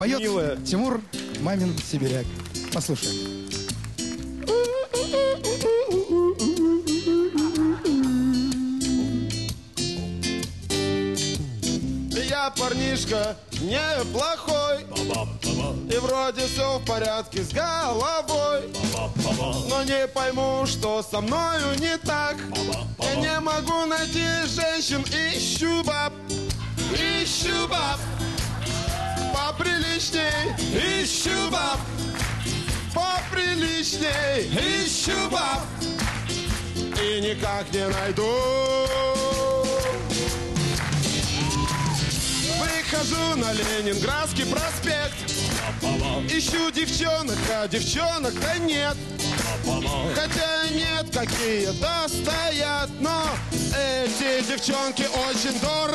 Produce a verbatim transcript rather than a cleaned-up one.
Поет Милая. Тимур Мамин Сибиряк. Послушаем. Я парнишка неплохой, и вроде все в порядке с головой, но не пойму, что со мною не так. Я не могу найти женщин, ищу баб, ищу баб поприличней, ищу баб поприличней, ищу баб и никак не найду. Выхожу на Ленинградский проспект, ищу девчонок, а девчонок-то нет. Хотя нет, какие-то стоят, но эти девчонки очень дорого.